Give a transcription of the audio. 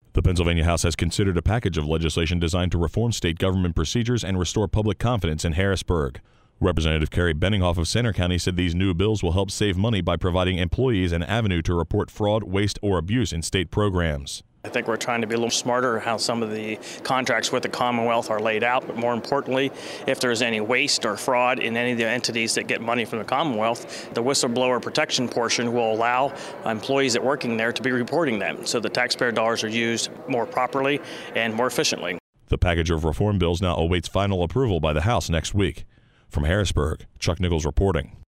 The Pennsylvania House has considered a package of legislation designed to reform state government procedures and restore public confidence in Harrisburg. Representative Carrie Benninghoff of Centre County said these new bills will help save money by providing employees an avenue to report fraud, waste, or abuse in state programs. I think we're trying to be a little smarter how some of the contracts with the Commonwealth are laid out, but more importantly, if there's any waste or fraud in any of the entities that get money from the Commonwealth, the whistleblower protection portion will allow employees that are working there to be reporting them, so the taxpayer dollars are used more properly and more efficiently. The package of reform bills now awaits final approval by the House next week. From Harrisburg, Chuck Nichols reporting.